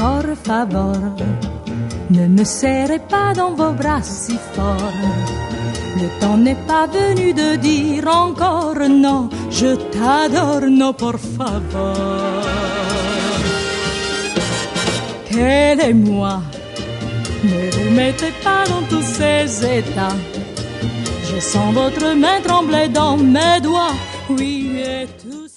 Por favor, ne me serrez pas dans vos bras si fort. Le temps n'est pas venu de dire encore non, je t'adore, non, por favor. Aidez-moi, ne vous mettez pas dans tous ces états. Je sens votre main trembler dans mes doigts, oui, et tout